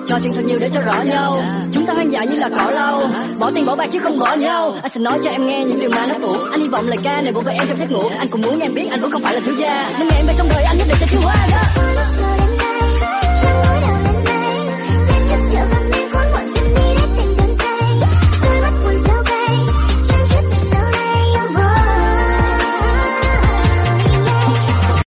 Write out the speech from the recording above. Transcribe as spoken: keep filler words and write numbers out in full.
trò chuyện thật nhiều để cho rõ nhau. Chúng ta hoang dại như là cỏ lau, bỏ tiền bỏ bạc chứ không bỏ nhau. Anh sẽ nói cho em nghe những điều mà nó cũ. Anh hy vọng lời ca này vỗ về em trong giấc ngủ. Anh cũng muốn em biết anh vẫn không phải là thiếu gia, nên ngày em về trong đời anh nhất định sẽ thiếu hoa.